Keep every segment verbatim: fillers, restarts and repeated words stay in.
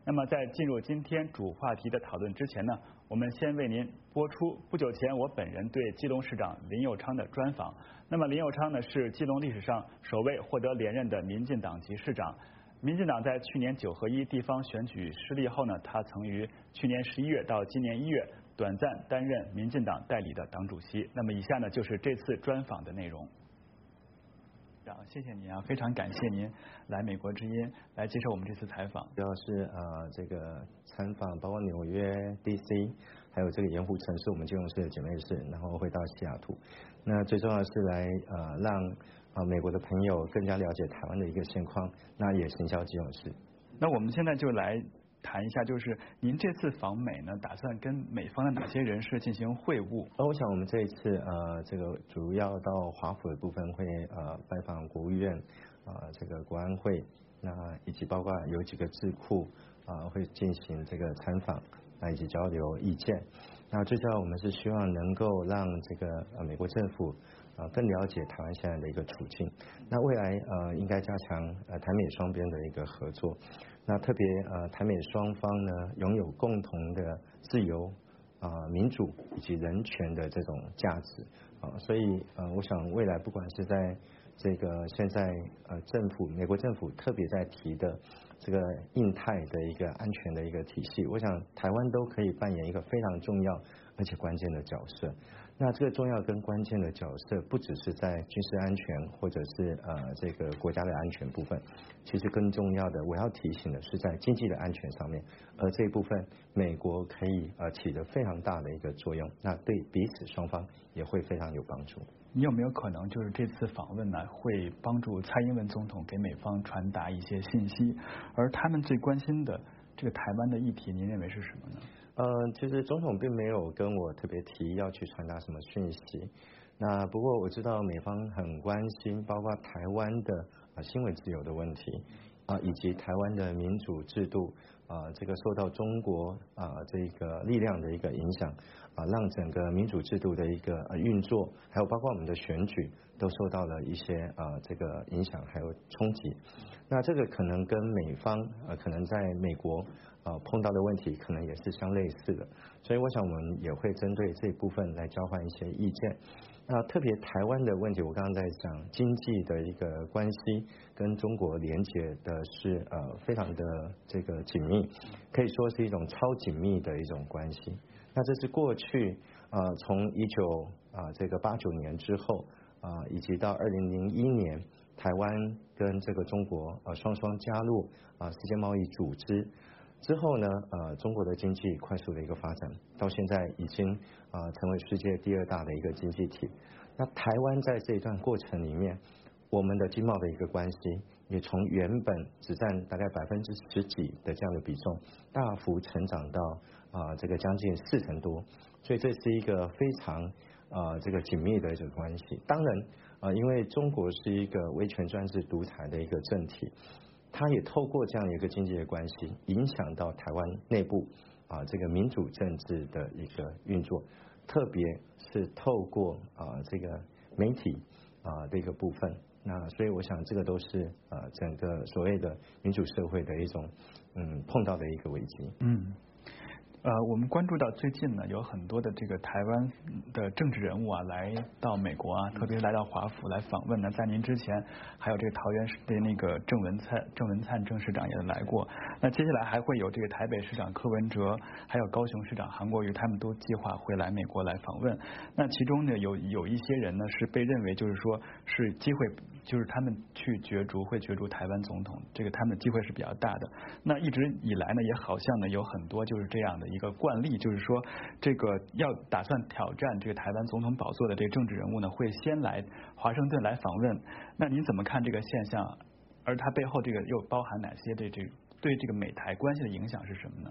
那么在进入今天主话题的讨论之前呢，我们先为您播出不久前我本人对基隆市长林右昌的专访。那么林右昌呢是基隆历史上首位获得连任的民进党籍市长。民进党在去年九合一地方选举失利后呢，他曾于去年十一月到今年一月短暂担任民进党代理的党主席。那么以下呢就是这次专访的内容。谢谢您啊，非常感谢您来美国之音来接受我们这次采访。 主要是呃这个参访，包括纽约、D C， 还有这个盐湖城是我们基隆市的姐妹市，然后会到西雅图。那最重要的是来呃让呃美国的朋友更加了解台湾的一个现况，那也行销基隆市。 那我们现在就来谈一下，就是您这次访美呢，打算跟美方的哪些人士进行会晤？ 呃，我想我们这一次呃，这个主要到华府的部分会呃拜访国务院啊、呃，这个国安会，那以及包括有几个智库啊、呃、会进行这个参访，那以及交流意见。那最重要，我们是希望能够让这个呃美国政府呃更了解台湾现在的一个处境。那未来呃应该加强呃台美双边的一个合作。那特别呃台美双方呢拥有共同的自由啊、呃、民主以及人权的这种价值啊、呃，所以呃我想未来不管是在这个现在呃政府美国政府特别在提的这个印太的一个安全的一个体系，我想台湾都可以扮演一个非常重要而且关键的角色。那这个重要跟关键的角色不只是在军事安全或者是呃这个国家的安全部分，其实更重要的我要提醒的是在经济的安全上面，而这一部分美国可以呃起着非常大的一个作用，那对彼此双方也会非常有帮助。 你有没有可能就是这次访问呢，会帮助蔡英文总统给美方传达一些信息？而他们最关心的这个台湾的议题，您认为是什么呢？ 呃，其实总统并没有跟我特别提要去传达什么讯息。那不过我知道美方很关心，包括台湾的啊新闻自由的问题啊，以及台湾的民主制度啊，这个受到中国啊这个力量的一个影响啊，让整个民主制度的一个呃运作，还有包括我们的选举都受到了一些啊这个影响还有冲击。那这个可能跟美方呃可能在美国呃碰到的问题可能也是相类似的，所以我想我们也会针对这一部分来交换一些意见。那特别台湾的问题，我刚刚在讲经济的一个关系跟中国连接的是呃非常的这个紧密，可以说是一种超紧密的一种关系。那这是过去呃从一九啊这个八九年之后啊、呃、以及到二零零一年台湾跟这个中国呃双双加入啊、呃、世界贸易组织之后呢，呃，中国的经济快速的一个发展，到现在已经啊、呃、成为世界第二大的一个经济体。那台湾在这一段过程里面，我们的经贸的一个关系也从原本只占大概百分之十几的这样的比重，大幅成长到啊、呃、这个将近四成多，所以这是一个非常啊、呃、这个紧密的一个关系。当然啊、呃，因为中国是一个威权专制独裁的一个政体。它也透过这样一个经济的关系，影响到台湾内部啊这个民主政治的一个运作，特别是透过啊这个媒体啊的一个部分。那所以我想这个都是呃整个所谓的民主社会的一种嗯碰到的一个危机。 嗯。呃，我们关注到最近呢，有很多的这个台湾的政治人物啊，来到美国啊，特别是来到华府来访问呢。在您之前，还有这个桃园市的那个郑文灿，郑文灿郑市长也来过。那接下来还会有这个台北市长柯文哲，还有高雄市长韩国瑜，他们都计划会来美国来访问。那其中呢，有有一些人呢是被认为就是说是机会，就是他们去角逐会角逐台湾总统，这个他们的机会是比较大的。那一直以来呢，也好像呢有很多就是这样的一个惯例，就是说这个要打算挑战这个台湾总统宝座的这个政治人物呢，会先来华盛顿来访问。那您怎么看这个现象？而它背后这个又包含哪些对这个对这个美台关系的影响是什么呢？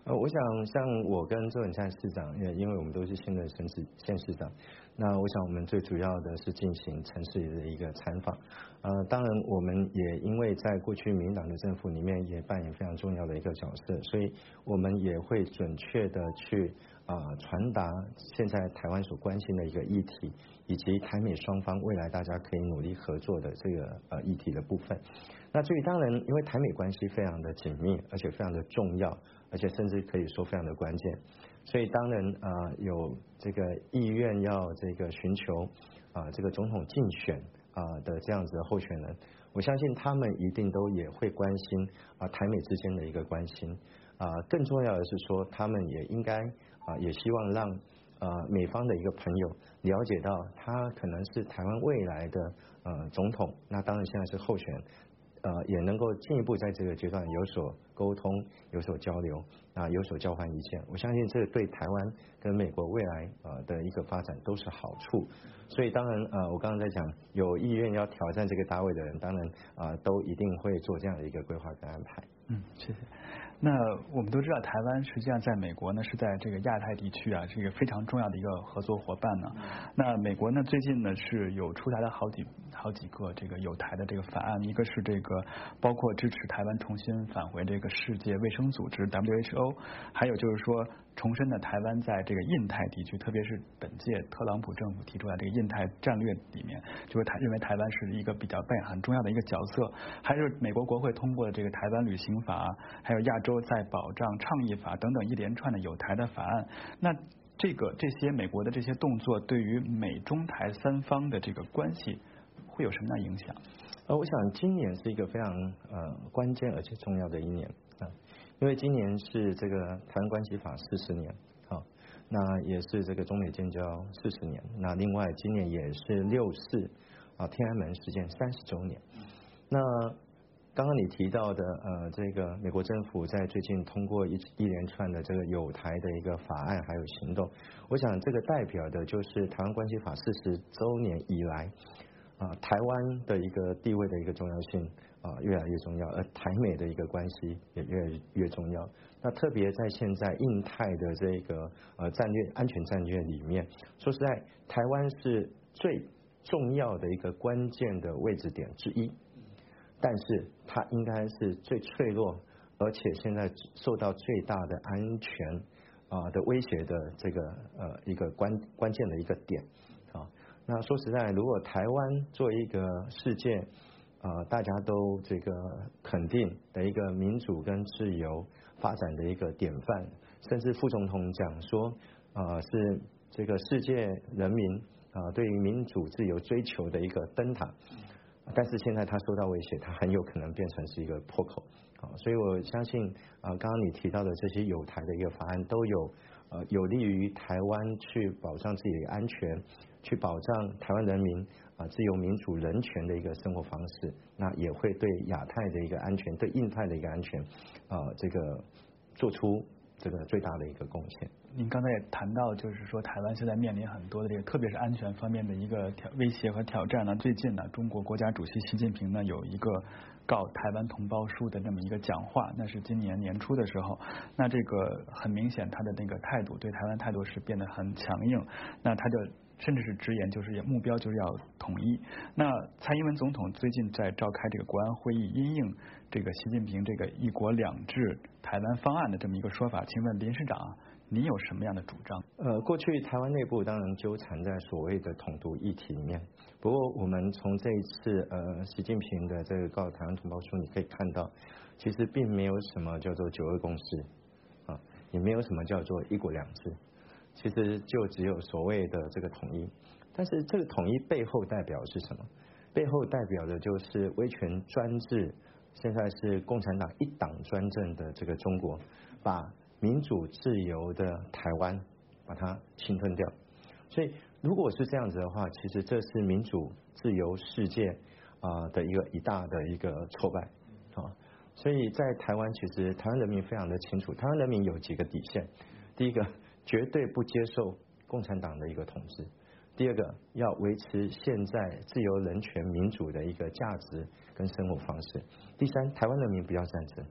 呃，我想像我跟周永灿市长，也因为我们都是现任县市县市长，那我想我们最主要的是进行城市的一个参访。呃，当然我们也因为在过去民进党的政府里面也扮演非常重要的一个角色，所以我们也会准确的去啊、呃、传达现在台湾所关心的一个议题，以及台美双方未来大家可以努力合作的这个呃议题的部分。那至于当然，因为台美关系非常的紧密，而且非常的重要，而且甚至可以说非常的关键，所以当然啊、呃、有这个意愿要这个寻求啊、呃、这个总统竞选啊、呃、的这样子的候选人，我相信他们一定都也会关心啊、呃、台美之间的一个关心啊、呃、更重要的是说，他们也应该啊、呃、也希望让呃美方的一个朋友了解到，他可能是台湾未来的呃总统，那当然现在是候选。呃，也能够进一步在这个阶段有所沟通、有所交流啊，有所交换意见。我相信这对台湾跟美国未来呃的一个发展都是好处。所以当然呃，我刚刚在讲有意愿要挑战这个大位的人，当然啊、呃、都一定会做这样的一个规划跟安排。 嗯，谢谢。那我们都知道，台湾实际上在美国呢是在这个亚太地区啊是一个非常重要的一个合作伙伴呢。那美国呢最近呢是有出台了好几好几个这个有台的这个法案，一个是这个包括支持台湾重新返回这个世界卫生组织 W H O， 还有就是说重申了台湾在这个印太地区，特别是本届特朗普政府提出来这个印太战略里面，就是台认为台湾是一个比较扮演很重要的一个角色。还是美国国会通过的这个台湾旅行法，还有亚洲再保障倡议法等等一连串的有台的法案。那这个这些美国的这些动作，对于美中台三方的这个关系会有什么样的影响？ 呃，我想今年是一个非常呃关键而且重要的一年啊、呃，因为今年是这个台湾关系法四十年，好、哦，那也是这个中美建交四十年，那另外今年也是六四啊天安门事件三十周年。那刚刚你提到的呃，这个美国政府在最近通过一一连串的这个友台的一个法案还有行动，我想这个代表的就是台湾关系法四十周年以来啊、呃，台湾的一个地位的一个重要性啊、呃、越来越重要，而台美的一个关系也越来越重要。那特别在现在印太的这个呃战略安全战略里面，说实在，台湾是最重要的一个关键的位置点之一。但是它应该是最脆弱，而且现在受到最大的安全啊、呃、的威胁的这个呃一个关关键的一个点啊。那说实在，如果台湾作为一个世界啊、呃、大家都这个肯定的一个民主跟自由发展的一个典范，甚至副总统讲说啊、呃、是这个世界人民啊、呃、对于民主自由追求的一个灯塔。但是现在它受到威胁，它很有可能变成是一个破口啊，所以我相信啊，刚刚你提到的这些友台的一个法案都有呃有利于台湾去保障自己的安全，去保障台湾人民啊自由民主人权的一个生活方式，那也会对亚太的一个安全，对印太的一个安全啊这个做出这个最大的一个贡献。 您刚才也谈到，就是说台湾现在面临很多的这个，特别是安全方面的一个挑威胁和挑战呢。最近呢，中国国家主席习近平呢有一个告台湾同胞书的这么一个讲话，那是今年年初的时候。那这个很明显，他的那个态度对台湾态度是变得很强硬。那他就甚至是直言，就是目标就是要统一。那蔡英文总统最近在召开这个国安会议，因应这个习近平这个一国两制台湾方案的这么一个说法，请问林市长，你有什么样的主张？ 呃，过去台湾内部当然纠缠在所谓的统独议题里面，不过我们从这一次呃习近平的这个告台湾同胞书，你可以看到，其实并没有什么叫做九二共识啊，也没有什么叫做一国两制，其实就只有所谓的这个统一。但是这个统一背后代表是什么？背后代表的就是威权专制，现在是共产党一党专政的这个中国，把民主自由的台湾把它侵吞掉。所以如果是这样子的话，其实这是民主自由世界啊的一个一大的一个挫败啊。所以在台湾，其实台湾人民非常的清楚，台湾人民有几个底线：第一个，绝对不接受共产党的一个统治；第二个，要维持现在自由、人权、民主的一个价值跟生活方式；第三，台湾人民不要战争；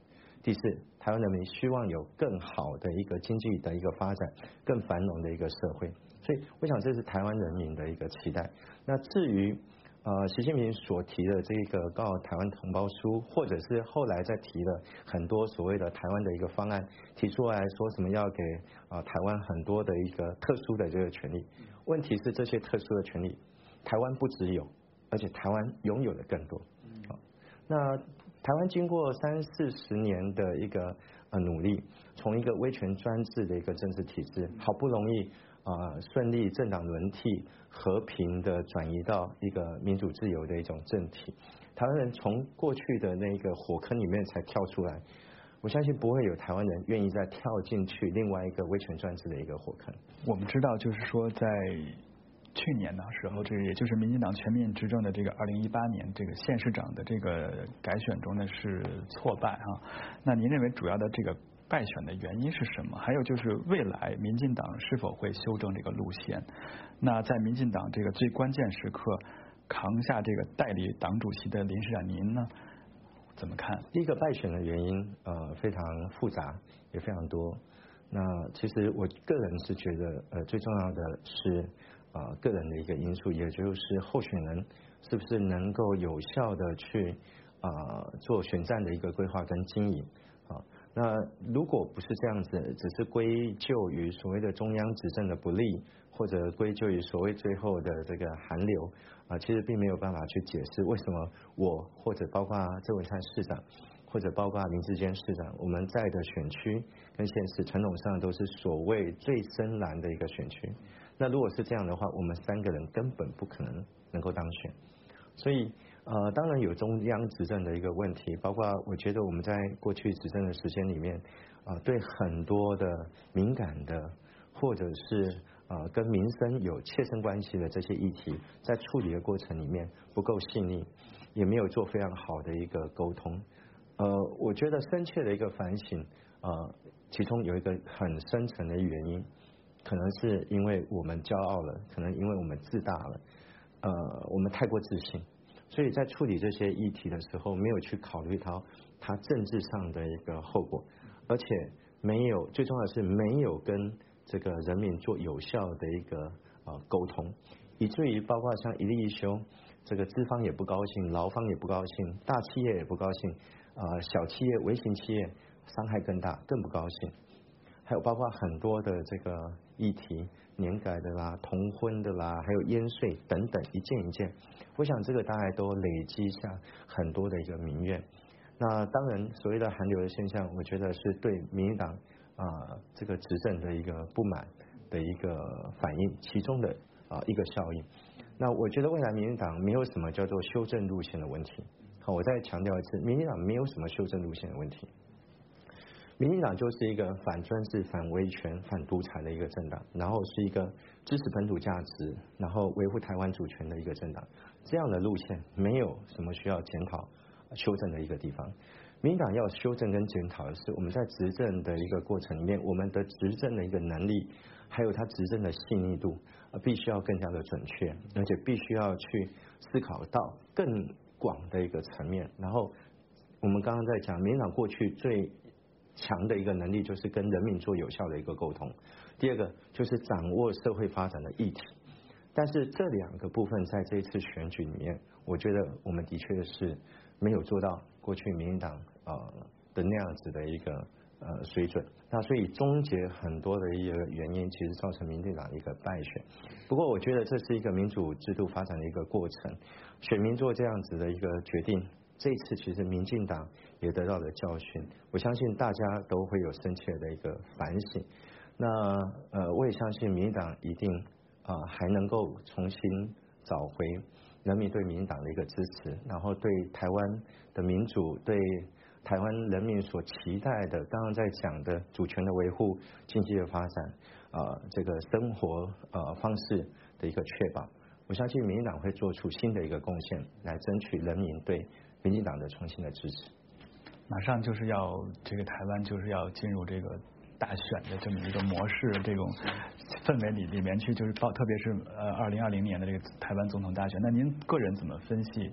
第四，台湾人民希望有更好的一个经济的一个发展，更繁荣的一个社会。所以我想这是台湾人民的一个期待。那至于呃习近平所提的这个告台湾同胞书，或者是后来再提了很多所谓的台湾的一个方案，提出来说什么要给啊、呃、台湾很多的一个特殊的这个权利。问题是这些特殊的权利，台湾不只有，而且台湾拥有的更多。好，那台湾经过三四十年的一个呃努力，从一个威权专制的一个政治体制，好不容易啊、呃、顺利政党轮替，和平的转移到一个民主自由的一种政体。台湾人从过去的那个火坑里面才跳出来，我相信不会有台湾人愿意再跳进去另外一个威权专制的一个火坑。 我们知道，就是说在去年的时候，这也就是民进党全面执政的这个二零一八年这个县市长的这个改选中呢是挫败啊。那您认为主要的这个败选的原因是什么？还有就是未来民进党是否会修正这个路线？那在民进党这个最关键时刻扛下这个代理党主席的林市长，您呢怎么看？ 第一个败选的原因呃非常复杂，也非常多。那其实我个人是觉得呃最重要的是呃个人的一个因素，也就是候选人是不是能够有效的去呃做选战的一个规划跟经营啊。那如果不是这样子，只是归咎于所谓的中央执政的不力，或者归咎于所谓最后的这个寒流啊，其实并没有办法去解释为什么我或者包括郑文灿市长，或者包括林智坚市长，我们在的选区跟县市传统上都是所谓最深蓝的一个选区。那如果是这样的话，我们三个人根本不可能能够当选。所以呃，当然有中央执政的一个问题，包括我觉得我们在过去执政的时间里面啊、呃，对很多的敏感的或者是呃跟民生有切身关系的这些议题，在处理的过程里面不够细腻，也没有做非常好的一个沟通。呃，我觉得深切的一个反省，呃，其中有一个很深层的原因，可能是因为我们骄傲了，可能因为我们自大了，呃，我们太过自信。所以在处理这些议题的时候，没有去考虑到它政治上的一个后果，而且没有最重要的是没有跟这个人民做有效的一个呃沟通，以至于包括像一例一休，这个资方也不高兴，劳方也不高兴，大企业也不高兴，呃小企业、微型企业伤害更大，更不高兴。还有包括很多的这个议题，年改的啦、同婚的啦，还有烟税等等，一件一件，我想这个大概都累积下很多的一个民怨。那当然，所谓的寒流的现象，我觉得是对民进党啊、呃、这个执政的一个不满的一个反应，其中的啊、呃、一个效应。那我觉得未来民进党没有什么叫做修正路线的问题。好，我再强调一次，民进党没有什么修正路线的问题。民进党就是一个反专制、反威权、反独裁的一个政党，然后是一个支持本土价值，然后维护台湾主权的一个政党。这样的路线没有什么需要检讨、修正的一个地方。民进党要修正跟检讨的是，我们在执政的一个过程里面，我们的执政的一个能力，还有它执政的细腻度，必须要更加的准确，而且必须要去思考到更广的一个层面。然后我们刚刚在讲，民进党过去最强的一个能力就是跟人民做有效的一个沟通，第二个就是掌握社会发展的议题。但是这两个部分在这一次选举里面，我觉得我们的确是没有做到过去民进党呃的那样子的一个呃水准。那所以终结很多的一个原因，其实造成民进党的一个败选。不过我觉得这是一个民主制度发展的一个过程，选民做这样子的一个决定。这一次其实民进党也得到了教训，我相信大家都会有深切的一个反省。那呃，我也相信民进党一定啊、呃、还能够重新找回人民对民进党的一个支持，然后对台湾的民主，对台湾人民所期待的，刚刚在讲的主权的维护、经济的发展啊、呃，这个生活呃方式的一个确保，我相信民进党会做出新的一个贡献，来争取人民对民进党的重新的支持。 马上就是要这个台湾就是要进入这个大选的这么一个模式，这种氛围里里面去，就是包特别是呃二零二零年的这个台湾总统大选。那您个人怎么分析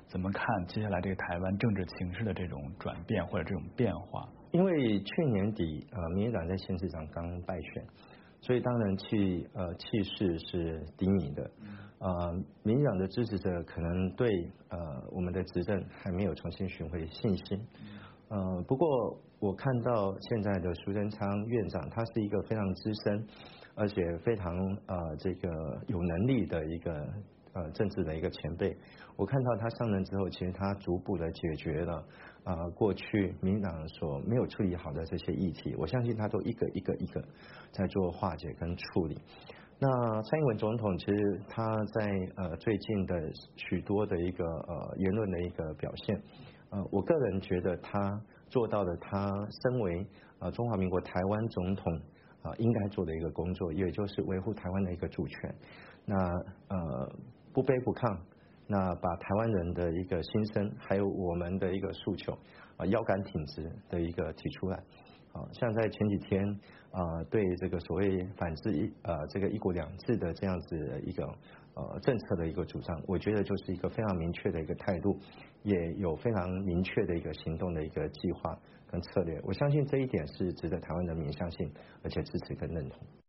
怎么看接下来这个台湾政治情势的这种转变或者这种变化？ 因为去年底呃，民进党在县市长刚败选，所以当然气呃气势是低迷的。呃，民进党的支持者可能对呃我们的执政还没有重新寻回信心。呃，不过我看到现在的苏贞昌院长，他是一个非常资深，而且非常呃这个有能力的一个呃政治的一个前辈。我看到他上任之后，其实他逐步的解决了啊、呃、过去民进党所没有处理好的这些议题，我相信他都一个一个一个在做化解跟处理。那蔡英文总统其实他在呃最近的许多的一个呃言论的一个表现，呃，我个人觉得他做到了他身为呃中华民国台湾总统啊、呃、应该做的一个工作，也就是维护台湾的一个主权。那呃不卑不亢，那把台湾人的一个心声，还有我们的一个诉求啊、呃、腰杆挺直的一个提出来。啊，像在前几天啊、呃，对这个所谓反制一呃这个一国两制的这样子的一个呃政策的一个主张，我觉得就是一个非常明确的一个态度，也有非常明确的一个行动的一个计划跟策略。我相信这一点是值得台湾人民相信，而且支持跟认同。